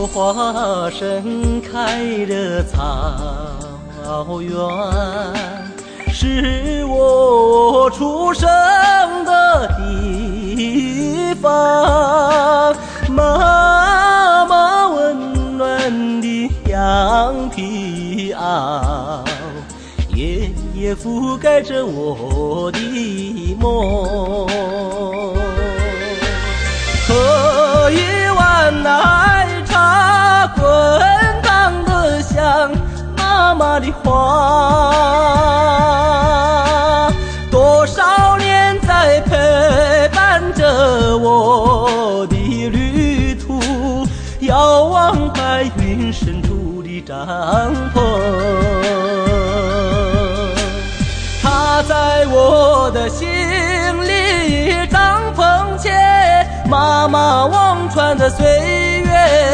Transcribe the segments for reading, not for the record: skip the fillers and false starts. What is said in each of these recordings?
口花盛开的草原，是我出生的地方。妈妈温暖的羊皮袄，夜夜覆盖着我的梦。喝一碗奶茶，滚烫的像妈妈的话，多少年在陪伴着我的旅途，遥望白云深处的帐篷。它在我的心里，帐篷前妈妈望穿的岁月。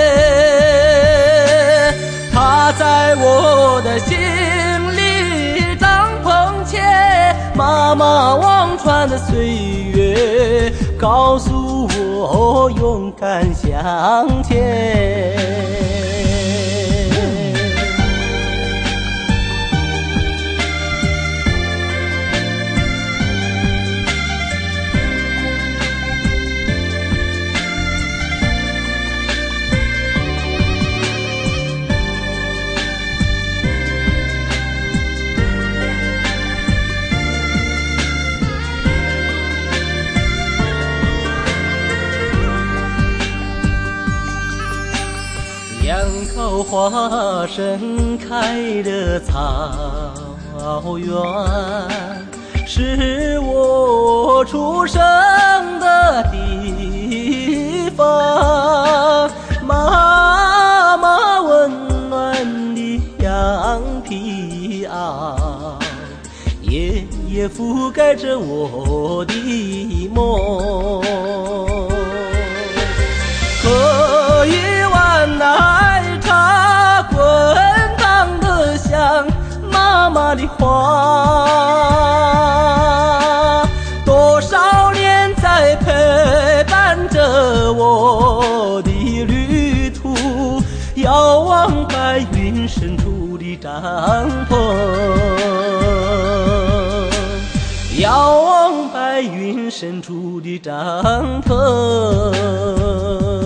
它在我的心里，帐篷前妈妈望穿的岁月，告诉我勇敢向前。两口花盛开的草原，是我出生的地方。妈妈温暖的羊皮袄，夜夜覆盖着我的梦。喝一碗奶茶，滚烫的像妈妈的话，多少年在陪伴着我的旅途，遥望白云深处的帐篷。遥望白云深处的帐篷。